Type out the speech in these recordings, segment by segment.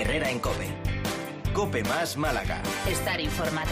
Herrera en COPE. COPE más Málaga. Estar informado.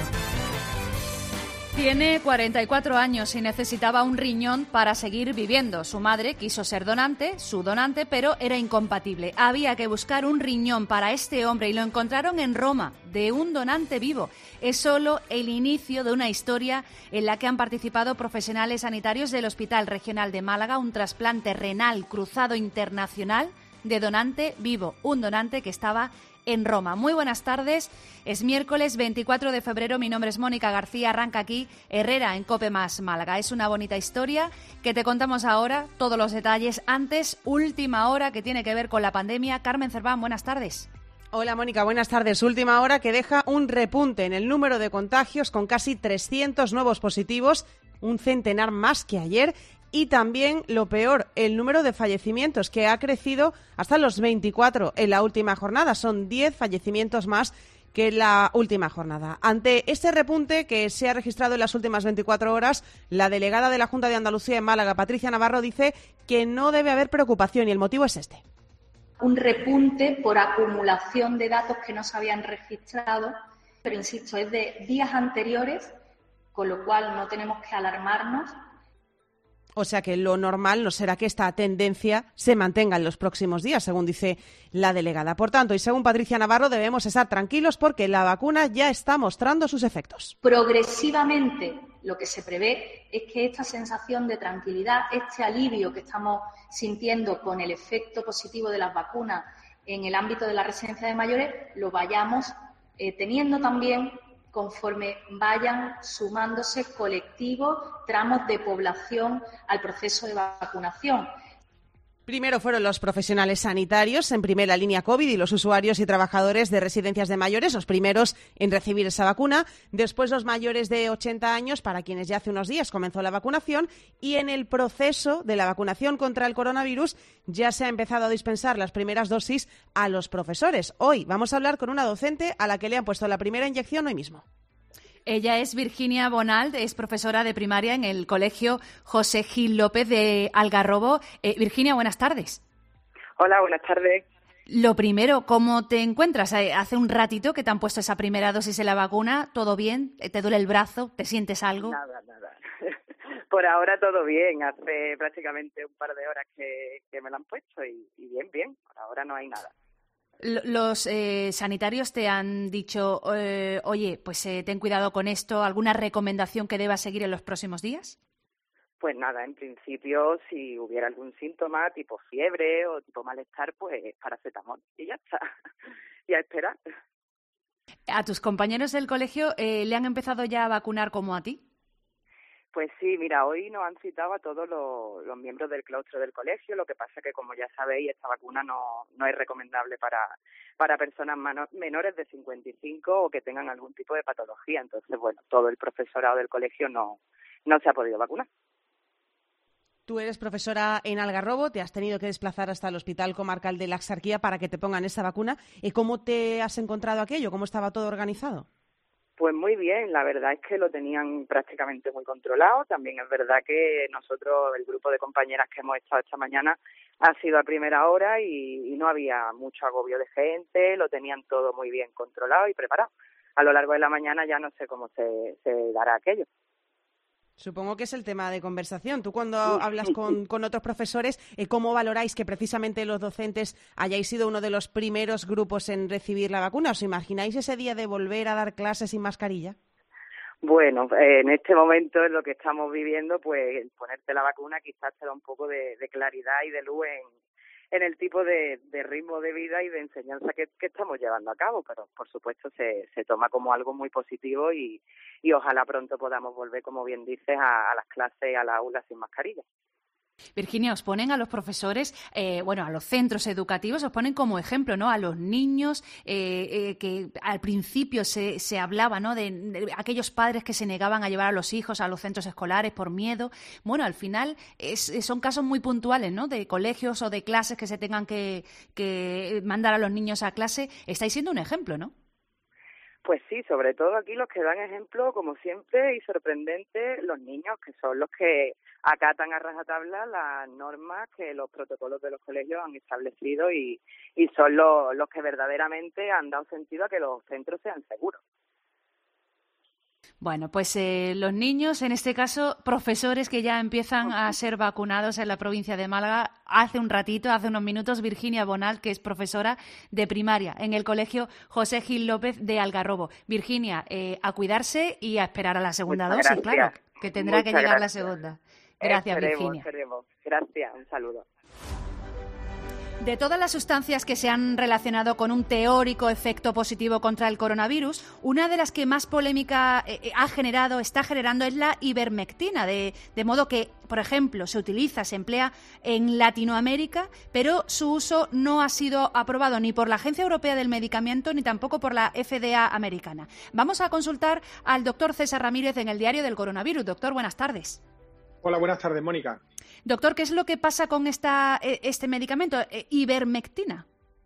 Tiene 44 años y necesitaba un riñón para seguir viviendo. Su madre quiso ser su donante, pero era incompatible. Había que buscar un riñón para este hombre y lo encontraron en Roma, de un donante vivo. Es solo el inicio de una historia en la que han participado profesionales sanitarios del Hospital Regional de Málaga, un trasplante renal cruzado internacional de donante vivo, un donante que estaba en Roma. Muy buenas tardes, es miércoles 24 de febrero, mi nombre es Mónica García, arranca aquí Herrera en COPE más Málaga. Es una bonita historia que te contamos ahora, todos los detalles. Antes, última hora que tiene que ver con la pandemia. Carmen Cerván, buenas tardes. Hola Mónica, buenas tardes. Última hora que deja un repunte en el número de contagios con casi 300 nuevos positivos, un centenar más que ayer. Y también, lo peor, el número de fallecimientos, que ha crecido hasta los 24 en la última jornada. Son 10 fallecimientos más que en la última jornada. Ante este repunte que se ha registrado en las últimas 24 horas, la delegada de la Junta de Andalucía en Málaga, Patricia Navarro, dice que no debe haber preocupación y el motivo es este. Un repunte por acumulación de datos que no se habían registrado, pero insisto, es de días anteriores, con lo cual no tenemos que alarmarnos. O sea que lo normal no será que esta tendencia se mantenga en los próximos días, según dice la delegada. Por tanto, y según Patricia Navarro, debemos estar tranquilos porque la vacuna ya está mostrando sus efectos. Progresivamente, lo que se prevé es que esta sensación de tranquilidad, este alivio que estamos sintiendo con el efecto positivo de las vacunas en el ámbito de la residencia de mayores, lo vayamos teniendo también conforme vayan sumándose colectivos, tramos de población al proceso de vacunación. Primero fueron los profesionales sanitarios en primera línea COVID y los usuarios y trabajadores de residencias de mayores, los primeros en recibir esa vacuna. Después los mayores de 80 años, para quienes ya hace unos días comenzó la vacunación. Y en el proceso de la vacunación contra el coronavirus ya se ha empezado a dispensar las primeras dosis a los profesores. Hoy vamos a hablar con una docente a la que le han puesto la primera inyección hoy mismo. Ella es Virginia Bonald, es profesora de primaria en el Colegio José Gil López de Algarrobo. Virginia, buenas tardes. Hola, buenas tardes. Lo primero, ¿cómo te encuentras? Hace un ratito que te han puesto esa primera dosis de la vacuna, ¿todo bien? ¿Te duele el brazo? ¿Te sientes algo? Nada. Por ahora todo bien. Hace prácticamente un par de horas que me la han puesto y bien. Por ahora no hay nada. Los sanitarios te han dicho, oye, pues ten cuidado con esto, ¿alguna recomendación que debas seguir en los próximos días? Pues nada, en principio, si hubiera algún síntoma, tipo fiebre o tipo malestar, pues paracetamol y ya está. Y a esperar. ¿A tus compañeros del colegio le han empezado ya a vacunar como a ti? Pues sí, mira, hoy nos han citado a todos los miembros del claustro del colegio. Lo que pasa es que, como ya sabéis, esta vacuna no es recomendable para personas menores de 55 o que tengan algún tipo de patología. Entonces, bueno, todo el profesorado del colegio no se ha podido vacunar. Tú eres profesora en Algarrobo, te has tenido que desplazar hasta el Hospital Comarcal de la Axarquía para que te pongan esa vacuna. ¿Cómo te has encontrado aquello? ¿Cómo estaba todo organizado? Pues muy bien, la verdad es que lo tenían prácticamente muy controlado. También es verdad que nosotros, el grupo de compañeras que hemos estado esta mañana, ha sido a primera hora y no había mucho agobio de gente, lo tenían todo muy bien controlado y preparado. A lo largo de la mañana ya no sé cómo se dará aquello. Supongo que es el tema de conversación. Tú cuando hablas con otros profesores, ¿cómo valoráis que precisamente los docentes hayáis sido uno de los primeros grupos en recibir la vacuna? ¿Os imagináis ese día de volver a dar clases sin mascarilla? Bueno, en este momento, en lo que estamos viviendo, pues ponerte la vacuna quizás te da un poco de claridad y de luz en el tipo de ritmo de vida y de enseñanza que estamos llevando a cabo, pero por supuesto se toma como algo muy positivo y ojalá pronto podamos volver, como bien dices, a las clases, a las aulas sin mascarilla. Virginia, os ponen a los profesores, a los centros educativos, os ponen como ejemplo, ¿no? A los niños que al principio se hablaba, ¿no? De aquellos padres que se negaban a llevar a los hijos a los centros escolares por miedo. Bueno, al final son casos muy puntuales, ¿no? De colegios o de clases que se tengan que mandar a los niños a clase. Estáis siendo un ejemplo, ¿no? Pues sí, sobre todo aquí los que dan ejemplo, como siempre, y sorprendente, los niños, que son los que acatan a rajatabla las normas que los protocolos de los colegios han establecido y son los que verdaderamente han dado sentido a que los centros sean seguros. Bueno, pues los niños, en este caso, profesores que ya empiezan a ser vacunados en la provincia de Málaga. Hace unos minutos, Virginia Bonal, que es profesora de primaria en el colegio José Gil López de Algarrobo. Virginia, a cuidarse y a esperar a la segunda dosis, claro, que tendrá que llegar la segunda. Gracias, Virginia. Esperemos. Gracias, un saludo. De todas las sustancias que se han relacionado con un teórico efecto positivo contra el coronavirus, una de las que más polémica está generando es la ivermectina, de modo que, por ejemplo, se emplea en Latinoamérica, pero su uso no ha sido aprobado ni por la Agencia Europea del Medicamento ni tampoco por la FDA americana. Vamos a consultar al doctor César Ramírez en el Diario del Coronavirus. Doctor, buenas tardes. Hola, buenas tardes, Mónica. Doctor, ¿qué es lo que pasa con este medicamento, ivermectina?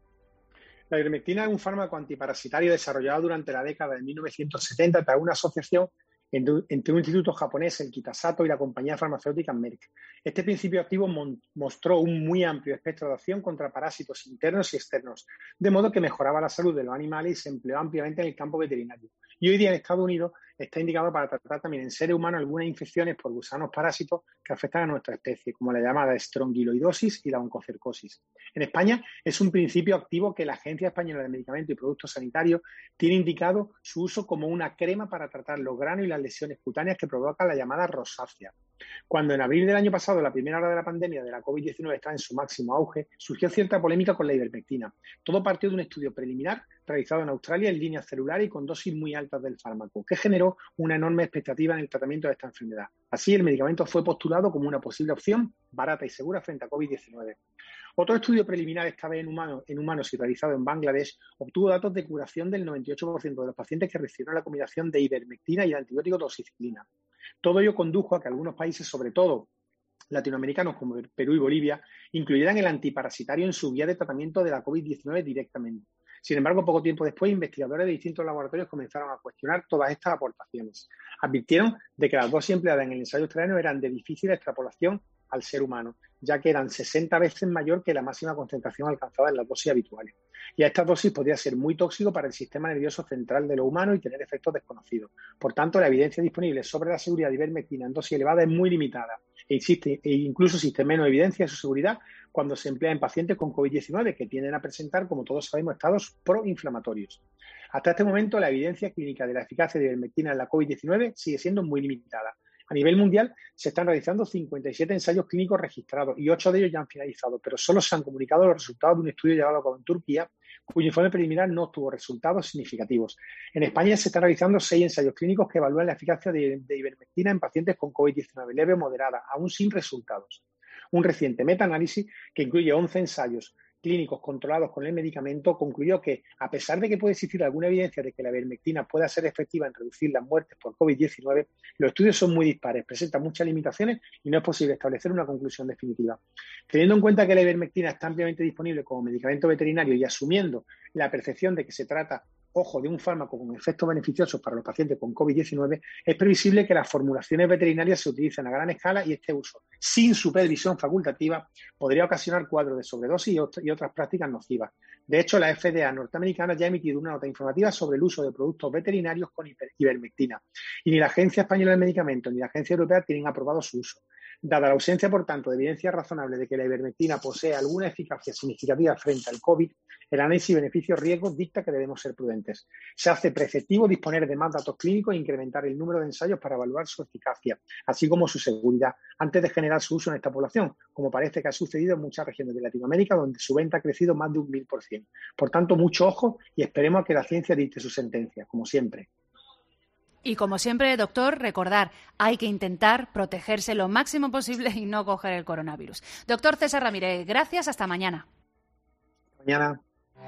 La ivermectina es un fármaco antiparasitario desarrollado durante la década de 1970 tras una asociación entre un instituto japonés, el Kitasato, y la compañía farmacéutica Merck. Este principio activo mostró un muy amplio espectro de acción contra parásitos internos y externos, de modo que mejoraba la salud de los animales y se empleó ampliamente en el campo veterinario. Y hoy día en Estados Unidos está indicado para tratar también en seres humanos algunas infecciones por gusanos parásitos que afectan a nuestra especie, como la llamada estrongiloidosis y la oncocercosis. En España es un principio activo que la Agencia Española de Medicamentos y Productos Sanitarios tiene indicado su uso como una crema para tratar los granos y las lesiones cutáneas que provocan la llamada rosácea. Cuando en abril del año pasado, la primera hora de la pandemia de la COVID-19 estaba en su máximo auge, surgió cierta polémica con la ivermectina. Todo partió de un estudio preliminar realizado en Australia en líneas celulares y con dosis muy altas del fármaco, que generó una enorme expectativa en el tratamiento de esta enfermedad. Así, el medicamento fue postulado como una posible opción barata y segura frente a COVID-19. Otro estudio preliminar, esta vez en humanos y realizado en Bangladesh, obtuvo datos de curación del 98% de los pacientes que recibieron la combinación de ivermectina y el antibiótico doxiciclina. Todo ello condujo a que algunos países, sobre todo latinoamericanos como Perú y Bolivia, incluyeran el antiparasitario en su guía de tratamiento de la COVID-19 directamente. Sin embargo, poco tiempo después, investigadores de distintos laboratorios comenzaron a cuestionar todas estas aportaciones. Advirtieron de que las dosis empleadas en el ensayo australiano eran de difícil extrapolación al ser humano, ya que eran 60 veces mayor que la máxima concentración alcanzada en las dosis habituales. Y a estas dosis podría ser muy tóxico para el sistema nervioso central de los humanos y tener efectos desconocidos. Por tanto, la evidencia disponible sobre la seguridad de ivermectina en dosis elevadas es muy limitada e incluso existe menos evidencia de su seguridad cuando se emplea en pacientes con COVID-19 que tienden a presentar, como todos sabemos, estados proinflamatorios. Hasta este momento, la evidencia clínica de la eficacia de ivermectina en la COVID-19 sigue siendo muy limitada. A nivel mundial se están realizando 57 ensayos clínicos registrados y 8 de ellos ya han finalizado, pero solo se han comunicado los resultados de un estudio llevado a cabo en Turquía, cuyo informe preliminar no obtuvo resultados significativos. En España se están realizando 6 ensayos clínicos que evalúan la eficacia de ivermectina en pacientes con COVID-19 leve o moderada, aún sin resultados. Un reciente metaanálisis que incluye 11 ensayos clínicos controlados con el medicamento concluyó que, a pesar de que puede existir alguna evidencia de que la ivermectina pueda ser efectiva en reducir las muertes por COVID-19, los estudios son muy dispares, presentan muchas limitaciones y no es posible establecer una conclusión definitiva. Teniendo en cuenta que la ivermectina está ampliamente disponible como medicamento veterinario y asumiendo la percepción de que se trata, ojo, de un fármaco con efectos beneficiosos para los pacientes con COVID-19, es previsible que las formulaciones veterinarias se utilicen a gran escala y este uso, sin supervisión facultativa, podría ocasionar cuadros de sobredosis y otras prácticas nocivas. De hecho, la FDA norteamericana ya ha emitido una nota informativa sobre el uso de productos veterinarios con ivermectina y ni la Agencia Española del Medicamento ni la Agencia Europea tienen aprobado su uso. Dada la ausencia, por tanto, de evidencia razonable de que la ivermectina posee alguna eficacia significativa frente al COVID, el análisis beneficios-riesgos dicta que debemos ser prudentes. Se hace preceptivo disponer de más datos clínicos e incrementar el número de ensayos para evaluar su eficacia, así como su seguridad, antes de generar su uso en esta población, como parece que ha sucedido en muchas regiones de Latinoamérica, donde su venta ha crecido más de un 1000%. Por tanto, mucho ojo y esperemos a que la ciencia dicte su sentencia, como siempre. Y como siempre, doctor, recordar, hay que intentar protegerse lo máximo posible y no coger el coronavirus. Doctor César Ramírez, gracias, hasta mañana. Mañana.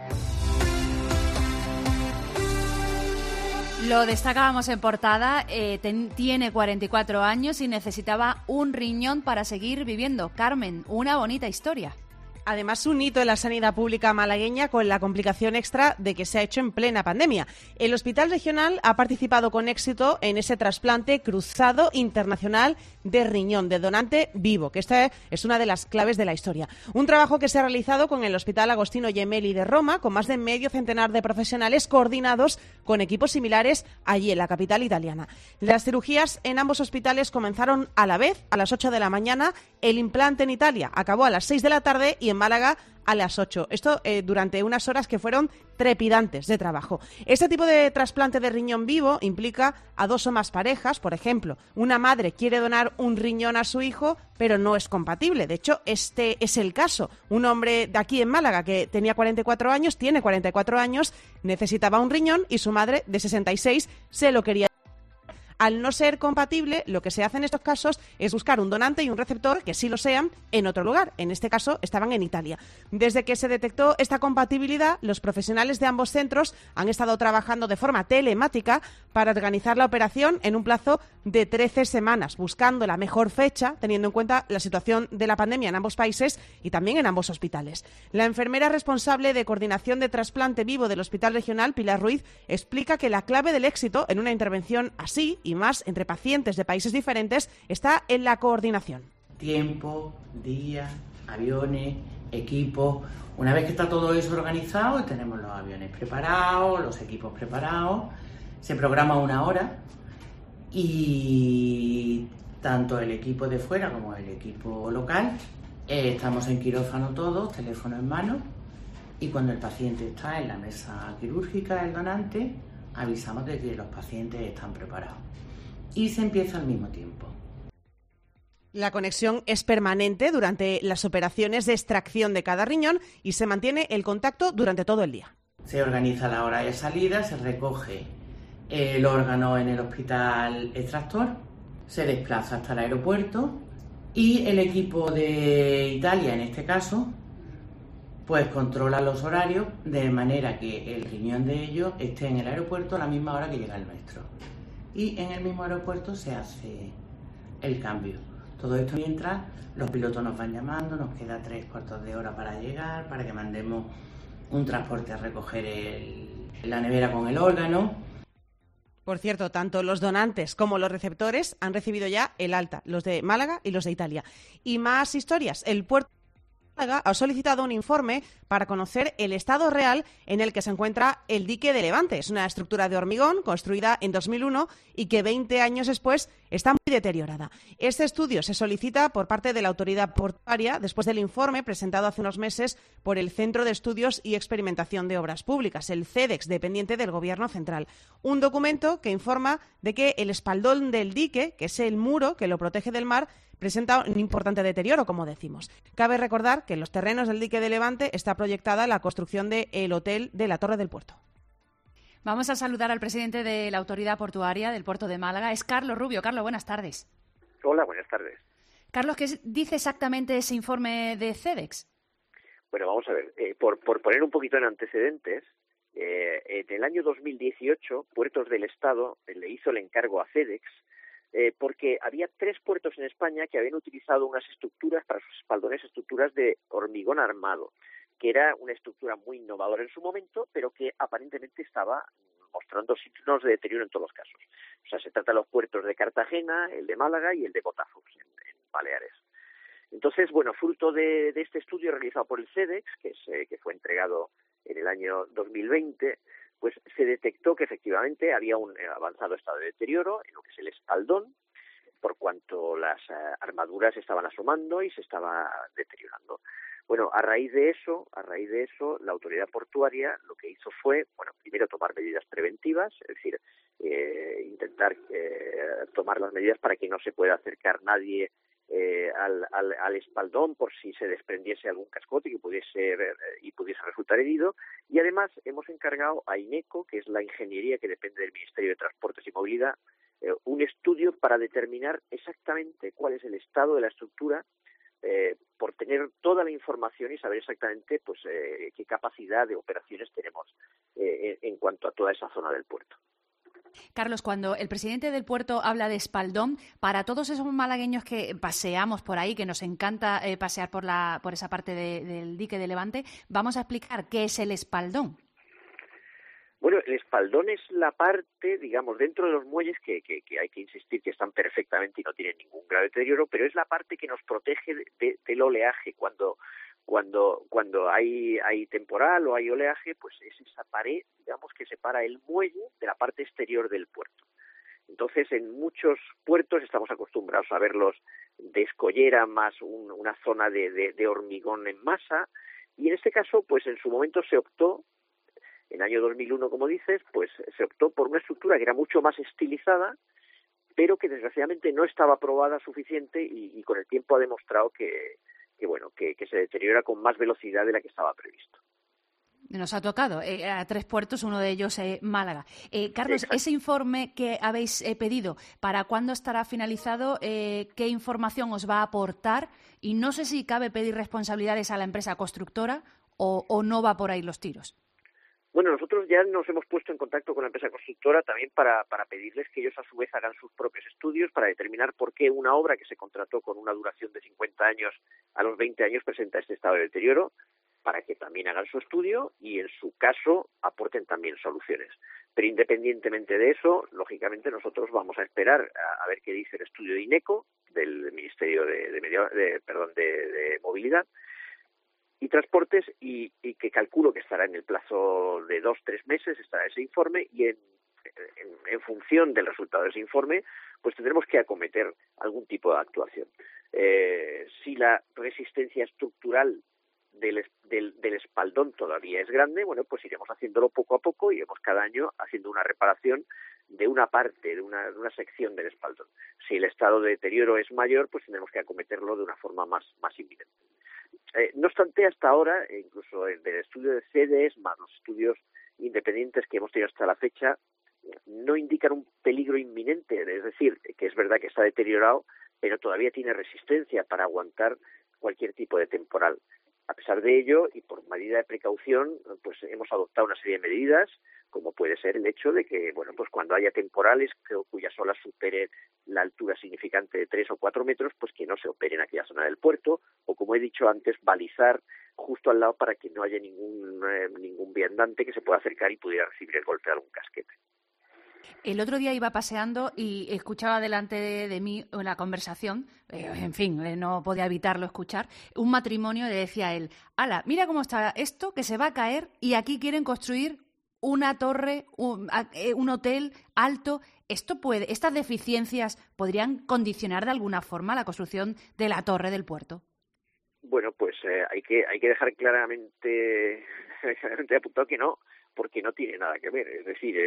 Lo destacábamos en portada, tiene 44 años y necesitaba un riñón para seguir viviendo. Carmen, una bonita historia. Además, un hito en la sanidad pública malagueña con la complicación extra de que se ha hecho en plena pandemia. El Hospital Regional ha participado con éxito en ese trasplante cruzado internacional de riñón, de donante vivo, que esta es una de las claves de la historia. Un trabajo que se ha realizado con el Hospital Agostino Gemelli de Roma, con más de medio centenar de profesionales coordinados con equipos similares allí en la capital italiana. Las cirugías en ambos hospitales comenzaron a la vez, a las 8 de la mañana. El implante en Italia acabó a las 6 de la tarde y en Málaga a las 8. Esto durante unas horas que fueron trepidantes de trabajo. Este tipo de trasplante de riñón vivo implica a 2 o más parejas. Por ejemplo, una madre quiere donar un riñón a su hijo, pero no es compatible. De hecho, este es el caso. Un hombre de aquí en Málaga que tenía 44 años, tiene 44 años, necesitaba un riñón y su madre de 66 se lo quería. Al no ser compatible, lo que se hace en estos casos es buscar un donante y un receptor que sí lo sean en otro lugar. En este caso, estaban en Italia. Desde que se detectó esta compatibilidad, los profesionales de ambos centros han estado trabajando de forma telemática para organizar la operación en un plazo de 13 semanas, buscando la mejor fecha, teniendo en cuenta la situación de la pandemia en ambos países y también en ambos hospitales. La enfermera responsable de coordinación de trasplante vivo del Hospital Regional, Pilar Ruiz, explica que la clave del éxito en una intervención así y más entre pacientes de países diferentes está en la coordinación. Tiempo, día, aviones, equipos. Una vez que está todo eso organizado, tenemos los aviones preparados, los equipos preparados, se programa una hora y tanto el equipo de fuera como el equipo local estamos en quirófano todos, teléfono en mano, y cuando el paciente está en la mesa quirúrgica, el donante, avisamos de que los pacientes están preparados. Y se empieza al mismo tiempo. La conexión es permanente durante las operaciones de extracción de cada riñón y se mantiene el contacto durante todo el día. Se organiza la hora de salida, se recoge el órgano en el hospital extractor, se desplaza hasta el aeropuerto y el equipo de Italia, en este caso, pues controla los horarios de manera que el riñón de ellos esté en el aeropuerto a la misma hora que llega el nuestro. Y en el mismo aeropuerto se hace el cambio. Todo esto mientras los pilotos nos van llamando, nos queda 3/4 de hora para llegar, para que mandemos un transporte a recoger la nevera con el órgano. Por cierto, tanto los donantes como los receptores han recibido ya el alta, los de Málaga y los de Italia. Y más historias. El puerto ha solicitado un informe para conocer el estado real en el que se encuentra el dique de Levante. Es una estructura de hormigón construida en 2001 y que 20 años después está muy deteriorada. Este estudio se solicita por parte de la autoridad portuaria después del informe presentado hace unos meses por el Centro de Estudios y Experimentación de Obras Públicas, el CEDEX, dependiente del Gobierno Central. Un documento que informa de que el espaldón del dique, que es el muro que lo protege del mar, presenta un importante deterioro, como decimos. Cabe recordar que en los terrenos del dique de Levante está proyectada la construcción del hotel de la Torre del Puerto. Vamos a saludar al presidente de la Autoridad Portuaria del Puerto de Málaga. Es Carlos Rubio. Carlos, buenas tardes. Hola, buenas tardes. Carlos, ¿qué dice exactamente ese informe de CEDEX? Bueno, vamos a ver. Por poner un poquito en antecedentes, en el año 2018, Puertos del Estado le hizo el encargo a CEDEX porque había 3 puertos en España que habían utilizado unas estructuras para sus espaldones, estructuras de hormigón armado, que era una estructura muy innovadora en su momento, pero que aparentemente estaba mostrando signos de deterioro en todos los casos. O sea, se trata de los puertos de Cartagena, el de Málaga y el de Botafogo, en Baleares. Entonces, bueno, fruto de este estudio realizado por el CEDEX, que fue entregado en el año 2020, pues se detectó que efectivamente había un avanzado estado de deterioro en lo que es el espaldón, por cuanto las armaduras estaban asomando y se estaba deteriorando. Bueno, a raíz de eso, la autoridad portuaria lo que hizo fue, bueno, primero tomar medidas preventivas, es decir, intentar tomar las medidas para que no se pueda acercar nadie al espaldón por si se desprendiese algún cascote que pudiese resultar herido, y además hemos encargado a INECO, que es la ingeniería que depende del Ministerio de Transportes y Movilidad, un estudio para determinar exactamente cuál es el estado de la estructura, por tener toda la información y saber exactamente pues qué capacidad de operaciones tenemos en cuanto a toda esa zona del puerto. Carlos, cuando el presidente del puerto habla de espaldón, para todos esos malagueños que paseamos por ahí, que nos encanta pasear por esa parte del dique de Levante, vamos a explicar qué es el espaldón. Bueno, el espaldón es la parte, digamos, dentro de los muelles que hay que insistir que están perfectamente y no tienen ningún grado de deterioro, pero es la parte que nos protege del oleaje. Cuando hay temporal o hay oleaje, pues es esa pared, digamos, que separa el muelle de la parte exterior del puerto. Entonces, en muchos puertos estamos acostumbrados a verlos de escollera más una zona de hormigón en masa, y en este caso, pues en su momento se optó, en el año 2001, como dices, pues se optó por una estructura que era mucho más estilizada, pero que desgraciadamente no estaba probada suficiente y con el tiempo ha demostrado que se deteriora con más velocidad de la que estaba previsto. Nos ha tocado a 3 puertos, uno de ellos Málaga. Carlos, exacto. Ese informe que habéis pedido, ¿para cuándo estará finalizado? ¿Qué información os va a aportar? Y no sé si cabe pedir responsabilidades a la empresa constructora o no va por ahí los tiros. Bueno, nosotros ya nos hemos puesto en contacto con la empresa constructora también para pedirles que ellos a su vez hagan sus propios estudios para determinar por qué una obra que se contrató con una duración de 50 años a los 20 años presenta este estado de deterioro, para que también hagan su estudio y en su caso aporten también soluciones. Pero independientemente de eso, lógicamente nosotros vamos a esperar a ver qué dice el estudio de INECO, del Ministerio de Movilidad y Transportes, y que calculo que estará en el plazo de 2-3 meses, estará ese informe, y en función del resultado de ese informe, pues tendremos que acometer algún tipo de actuación. Si la resistencia estructural del espaldón todavía es grande, bueno, pues iremos haciéndolo poco a poco, iremos cada año haciendo una reparación de una parte, de una sección del espaldón. Si el estado de deterioro es mayor, pues tendremos que acometerlo de una forma más inminente. No obstante, hasta ahora, incluso del estudio de CDES, más los estudios independientes que hemos tenido hasta la fecha, no indican un peligro inminente, es decir, que es verdad que está deteriorado, pero todavía tiene resistencia para aguantar cualquier tipo de temporal. A pesar de ello, y por medida de precaución, pues hemos adoptado una serie de medidas, como puede ser el hecho de que, bueno, pues cuando haya temporales cuyas olas superen la altura significante de 3 o 4 metros, pues que no se opere en aquella zona del puerto, o como he dicho antes, balizar justo al lado para que no haya ningún viandante que se pueda acercar y pudiera recibir el golpe de algún casquete. El otro día iba paseando y escuchaba delante de mí una conversación, en fin, no podía evitarlo escuchar, un matrimonio, le decía a él, ¡hala, mira cómo está esto, que se va a caer y aquí quieren construir una torre, un hotel alto! ¿Estas deficiencias podrían condicionar de alguna forma la construcción de la torre del puerto? Bueno, pues hay que dejar claramente apuntado que no, porque no tiene nada que ver. Es decir,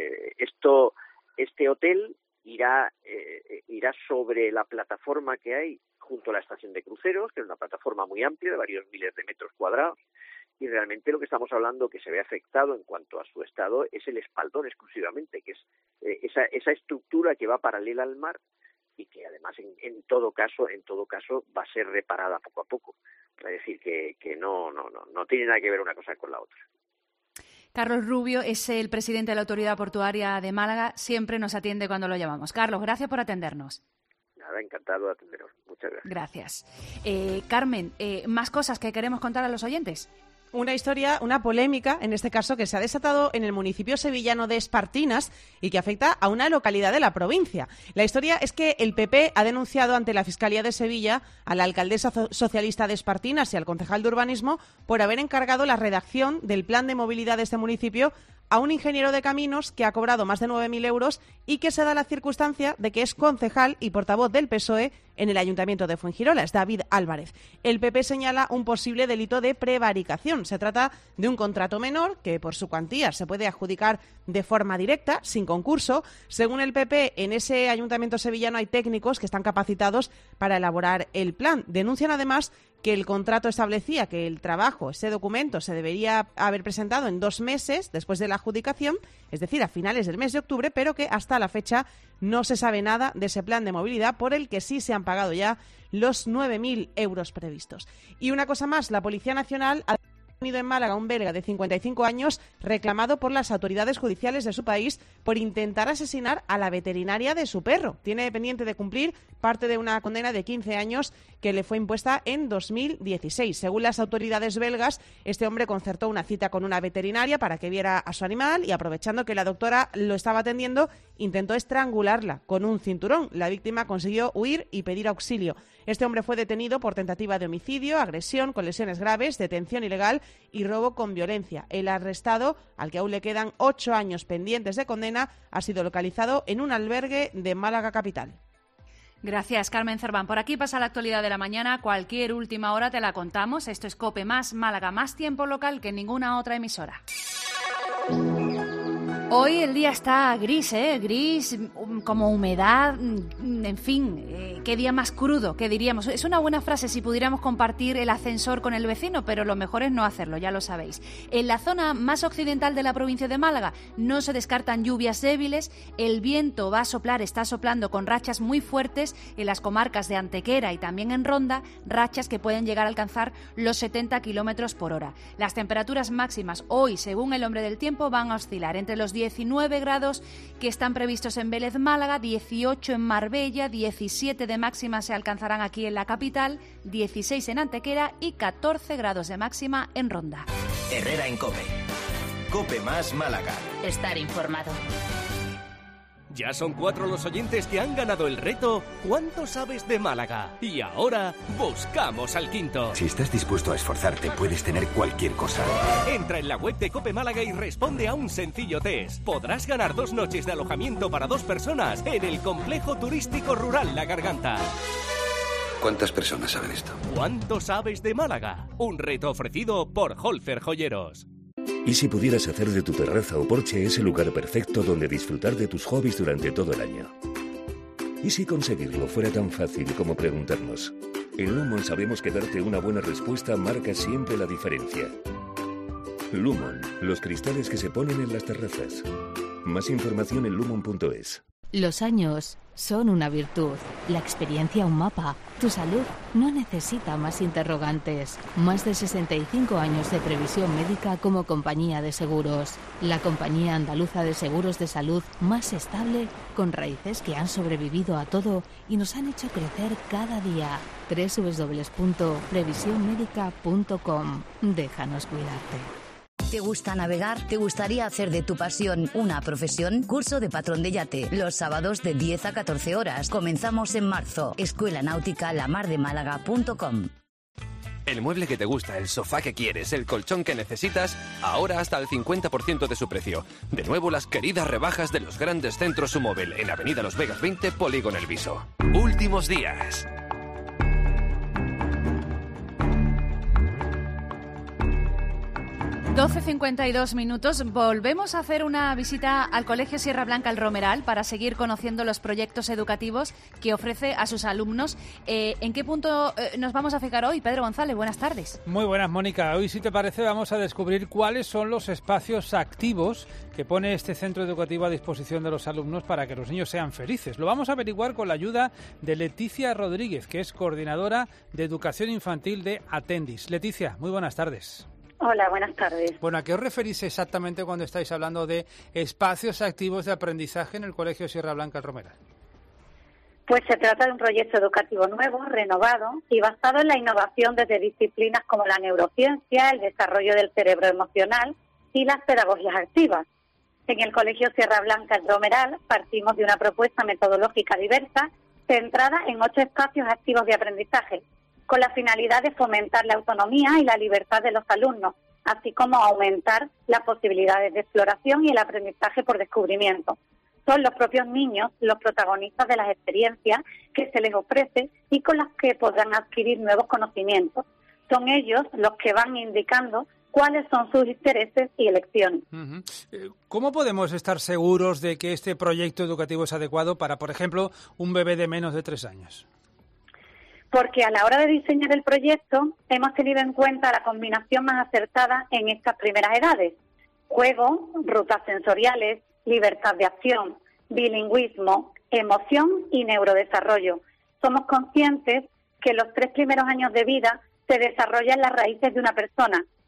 este hotel irá sobre la plataforma que hay junto a la estación de cruceros, que es una plataforma muy amplia de varios miles de metros cuadrados, y realmente lo que estamos hablando que se ve afectado en cuanto a su estado es el espaldón exclusivamente, que es esa estructura que va paralela al mar y que además en todo caso va a ser reparada poco a poco. Es decir, que no tiene nada que ver una cosa con la otra. Carlos Rubio es el presidente de la Autoridad Portuaria de Málaga. Siempre nos atiende cuando lo llamamos. Carlos, gracias por atendernos. Nada, encantado de atenderos. Muchas gracias. Carmen, ¿más cosas que queremos contar a los oyentes? Una historia, una polémica, en este caso, que se ha desatado en el municipio sevillano de Espartinas y que afecta a una localidad de la provincia. La historia es que el PP ha denunciado ante la Fiscalía de Sevilla a la alcaldesa socialista de Espartinas y al concejal de urbanismo por haber encargado la redacción del plan de movilidad de este municipio a un ingeniero de caminos que ha cobrado más de 9.000 euros y que se da la circunstancia de que es concejal y portavoz del PSOE en el Ayuntamiento de Fuengirola, es David Álvarez. El PP señala un posible delito de prevaricación. Se trata de un contrato menor que por su cuantía se puede adjudicar de forma directa, sin concurso. Según el PP, en ese Ayuntamiento sevillano hay técnicos que están capacitados para elaborar el plan. Denuncian además que el contrato establecía que el trabajo, ese documento, se debería haber presentado en 2 meses después de la adjudicación, es decir, a finales del mes de octubre, pero que hasta la fecha no se sabe nada de ese plan de movilidad por el que sí se han pagado ya los 9.000 euros previstos. Y una cosa más, la Policía Nacional detenido en Málaga un belga de 55 años reclamado por las autoridades judiciales de su país por intentar asesinar a la veterinaria de su perro. Tiene pendiente de cumplir parte de una condena de 15 años que le fue impuesta en 2016. Según las autoridades belgas, este hombre concertó una cita con una veterinaria para que viera a su animal y, aprovechando que la doctora lo estaba atendiendo, intentó estrangularla con un cinturón. La víctima consiguió huir y pedir auxilio. Este hombre fue detenido por tentativa de homicidio, agresión con lesiones graves, detención ilegal y robo con violencia. El arrestado, al que aún le quedan 8 años pendientes de condena, ha sido localizado en un albergue de Málaga capital. Gracias, Carmen Cerván. Por aquí pasa la actualidad de la mañana. Cualquier última hora te la contamos. Esto es COPE más Málaga, más tiempo local que ninguna otra emisora. Hoy el día está gris, gris, como humedad, en fin, qué día más crudo, ¿qué diríamos? Es una buena frase si pudiéramos compartir el ascensor con el vecino, pero lo mejor es no hacerlo, ya lo sabéis. En la zona más occidental de la provincia de Málaga no se descartan lluvias débiles, el viento va a soplar, está soplando con rachas muy fuertes en las comarcas de Antequera y también en Ronda, rachas que pueden llegar a alcanzar los 70 kilómetros por hora. Las temperaturas máximas hoy, según el hombre del tiempo, van a oscilar entre los 19 grados que están previstos en Vélez, Málaga, 18 en Marbella, 17 de máxima se alcanzarán aquí en la capital, 16 en Antequera y 14 grados de máxima en Ronda. Herrera en COPE. COPE más Málaga. Estar informado. Ya son 4 los oyentes que han ganado el reto ¿Cuánto sabes de Málaga? Y ahora buscamos al quinto. Si estás dispuesto a esforzarte, puedes tener cualquier cosa. Entra en la web de COPE Málaga y responde a un sencillo test. Podrás ganar 2 noches de alojamiento para 2 personas en el complejo turístico rural La Garganta. ¿Cuántas personas saben esto? ¿Cuánto sabes de Málaga? Un reto ofrecido por Holfer Joyeros. ¿Y si pudieras hacer de tu terraza o porche ese lugar perfecto donde disfrutar de tus hobbies durante todo el año? ¿Y si conseguirlo fuera tan fácil como preguntarnos? En Lumon sabemos que darte una buena respuesta marca siempre la diferencia. Lumon, los cristales que se ponen en las terrazas. Más información en lumon.es. Los años son una virtud, la experiencia un mapa. Tu salud no necesita más interrogantes. Más de 65 años de previsión médica como compañía de seguros. La compañía andaluza de seguros de salud más estable, con raíces que han sobrevivido a todo y nos han hecho crecer cada día. www.previsionmedica.com. Déjanos cuidarte. ¿Te gusta navegar? ¿Te gustaría hacer de tu pasión una profesión? Curso de patrón de yate, los sábados de 10 a 14 horas. Comenzamos en marzo. Escuela Náutica lamardemálaga.com. El mueble que te gusta, el sofá que quieres, el colchón que necesitas, ahora hasta el 50% de su precio. De nuevo las queridas rebajas de los grandes centros Sumóvel en Avenida Los Vegas 20, Polígono El Viso. Últimos días. 12:52 minutos. Volvemos a hacer una visita al Colegio Sierra Blanca El Romeral para seguir conociendo los proyectos educativos que ofrece a sus alumnos. ¿En qué punto nos vamos a fijar hoy? Pedro González, buenas tardes. Muy buenas, Mónica. Hoy, si te parece, vamos a descubrir cuáles son los espacios activos que pone este centro educativo a disposición de los alumnos para que los niños sean felices. Lo vamos a averiguar con la ayuda de Leticia Rodríguez, que es coordinadora de Educación Infantil de Atendis. Leticia, muy buenas tardes. Hola, buenas tardes. Bueno, ¿a qué os referís exactamente cuando estáis hablando de espacios activos de aprendizaje en el Colegio Sierra Blanca El Romeral? Pues se trata de un proyecto educativo nuevo, renovado y basado en la innovación desde disciplinas como la neurociencia, el desarrollo del cerebro emocional y las pedagogías activas. En el Colegio Sierra Blanca El Romeral partimos de una propuesta metodológica diversa centrada en 8 espacios activos de aprendizaje, con la finalidad de fomentar la autonomía y la libertad de los alumnos, así como aumentar las posibilidades de exploración y el aprendizaje por descubrimiento. Son los propios niños los protagonistas de las experiencias que se les ofrece y con las que podrán adquirir nuevos conocimientos. Son ellos los que van indicando cuáles son sus intereses y elecciones. ¿Cómo podemos estar seguros de que este proyecto educativo es adecuado para, por ejemplo, un bebé de menos de 3 años? Porque a la hora de diseñar el proyecto hemos tenido en cuenta la combinación más acertada en estas primeras edades: juego, rutas sensoriales, libertad de acción, bilingüismo, emoción y neurodesarrollo. Somos conscientes que los 3 primeros años de vida se desarrollan las raíces de una persona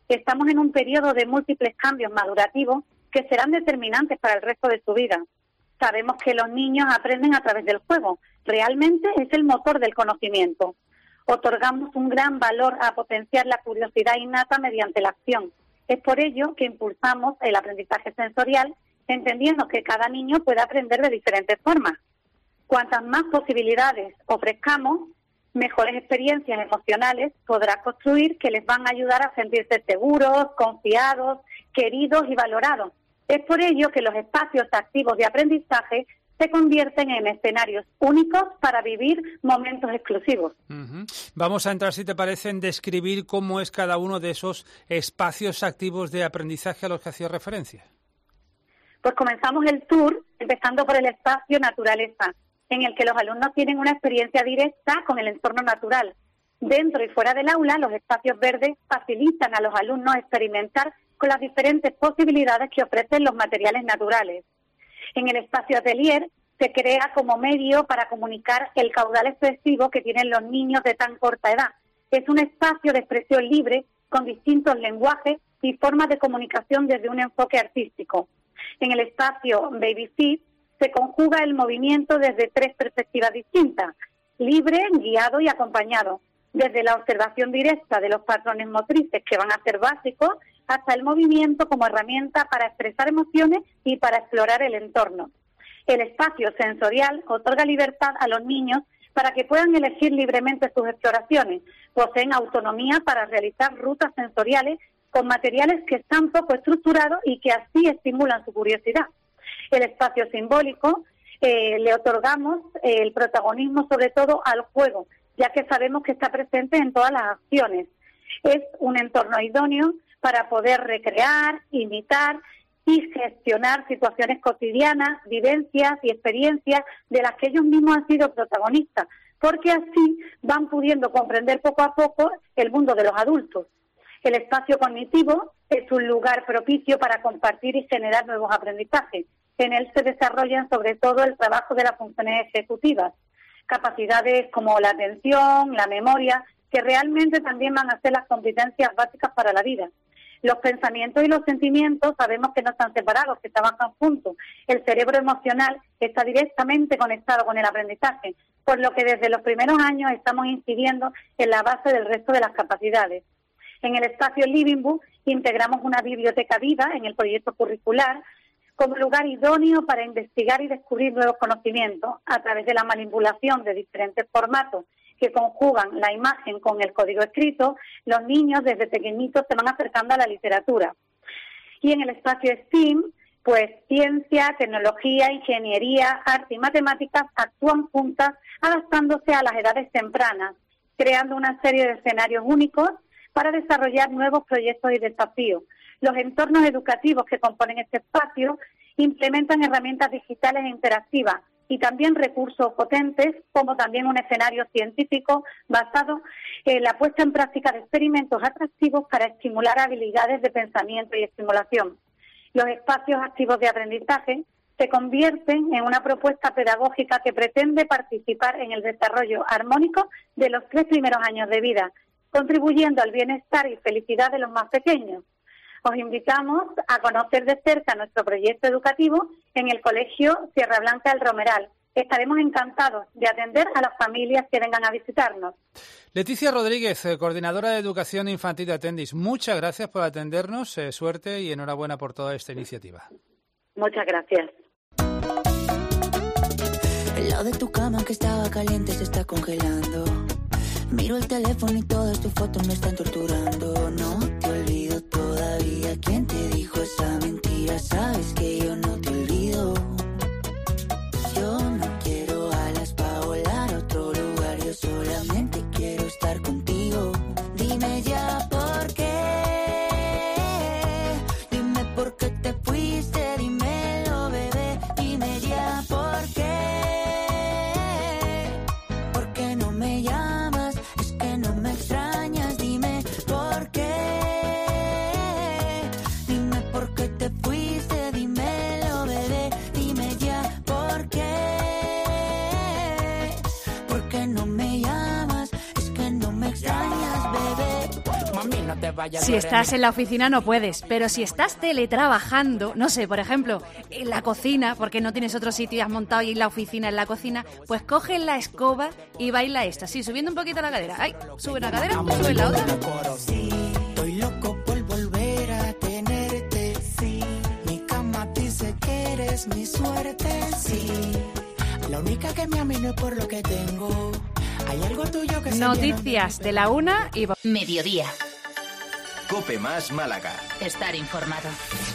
Estamos en un periodo de múltiples cambios madurativos que serán determinantes para el resto de su vida. Sabemos que los niños aprenden a través del juego. Realmente es el motor del conocimiento. Otorgamos un gran valor a potenciar la curiosidad innata mediante la acción. Es por ello que impulsamos el aprendizaje sensorial, entendiendo que cada niño puede aprender de diferentes formas. Cuantas más posibilidades ofrezcamos, mejores experiencias emocionales podrá construir que les van a ayudar a sentirse seguros, confiados, queridos y valorados. Es por ello que los espacios activos de aprendizaje se convierten en escenarios únicos para vivir momentos exclusivos. Vamos a entrar, si te parece, en describir cómo es cada uno de esos espacios activos de aprendizaje a los que hacía referencia. Pues comenzamos el tour empezando por el espacio naturaleza, en el que los alumnos tienen una experiencia directa con el entorno natural. Dentro y fuera del aula, los espacios verdes facilitan a los alumnos experimentar con las diferentes posibilidades que ofrecen los materiales naturales. En el espacio atelier se crea como medio para comunicar el caudal expresivo que tienen los niños de tan corta edad. Es un espacio de expresión libre con distintos lenguajes y formas de comunicación desde un enfoque artístico. En el espacio Baby Fit se conjuga el movimiento desde tres perspectivas distintas: libre, guiado y acompañado, desde la observación directa de los patrones motrices que van a ser básicos hasta el movimiento como herramienta para expresar emociones y para explorar el entorno. El espacio sensorial otorga libertad a los niños para que puedan elegir libremente sus exploraciones. Poseen autonomía para realizar rutas sensoriales con materiales que están poco estructurados y que así estimulan su curiosidad. El espacio simbólico le otorgamos el protagonismo sobre todo al juego, ya que sabemos que está presente en todas las acciones. Es un entorno idóneo para poder recrear, imitar y gestionar situaciones cotidianas, vivencias y experiencias de las que ellos mismos han sido protagonistas, porque así van pudiendo comprender poco a poco el mundo de los adultos. El espacio cognitivo es un lugar propicio para compartir y generar nuevos aprendizajes. En él se desarrollan sobre todo el trabajo de las funciones ejecutivas, capacidades como la atención, la memoria, que realmente también van a ser las competencias básicas para la vida. Los pensamientos y los sentimientos sabemos que no están separados, que trabajan juntos. El cerebro emocional está directamente conectado con el aprendizaje, por lo que desde los primeros años estamos incidiendo en la base del resto de las capacidades. En el espacio Living Book integramos una biblioteca viva en el proyecto curricular como lugar idóneo para investigar y descubrir nuevos conocimientos a través de la manipulación de diferentes formatos que conjugan la imagen con el código escrito. Los niños desde pequeñitos se van acercando a la literatura. Y en el espacio STEAM, pues ciencia, tecnología, ingeniería, arte y matemáticas actúan juntas, adaptándose a las edades tempranas, creando una serie de escenarios únicos para desarrollar nuevos proyectos y desafíos. Los entornos educativos que componen este espacio implementan herramientas digitales e interactivas y también recursos potentes, como también un escenario científico basado en la puesta en práctica de experimentos atractivos para estimular habilidades de pensamiento y estimulación. Los espacios activos de aprendizaje se convierten en una propuesta pedagógica que pretende participar en el desarrollo armónico de los 3 primeros años de vida, contribuyendo al bienestar y felicidad de los más pequeños. Os invitamos a conocer de cerca nuestro proyecto educativo en el Colegio Sierra Blanca del Romeral. Estaremos encantados de atender a las familias que vengan a visitarnos. Leticia Rodríguez, coordinadora de Educación Infantil de Atendis, muchas gracias por atendernos, suerte y enhorabuena por toda esta iniciativa. Muchas gracias. El lado de tu cama que estaba caliente se está congelando. Miro el teléfono y todas tus fotos me están torturando. No te olvido todavía. ¿Quién te dijo esa mentira? Sabes que yo no te olvido. Yo no quiero alas para volar a otro lugar. Yo solamente quiero estar contigo. Dime ya por qué. Dime por qué te fuiste. Dímelo, bebé. Dime ya por qué. ¿Por qué no me llamas? Es que no me extrañas. Dime por qué. Si estás en la oficina no puedes, pero si estás teletrabajando, no sé, por ejemplo, en la cocina, porque no tienes otro sitio y has montado ahí la oficina en la cocina, pues coge la escoba y baila esta, sí, subiendo un poquito la cadera. Ay, sube una cadera, sube la otra. Estoy loco por volver a tenerte, sí. Mi cama dice que eres mi suerte, sí. La única que me amino es por lo que tengo. Hay algo tuyo que Noticias de la 1 y... Mediodía. Cope Más Málaga. Estar informado.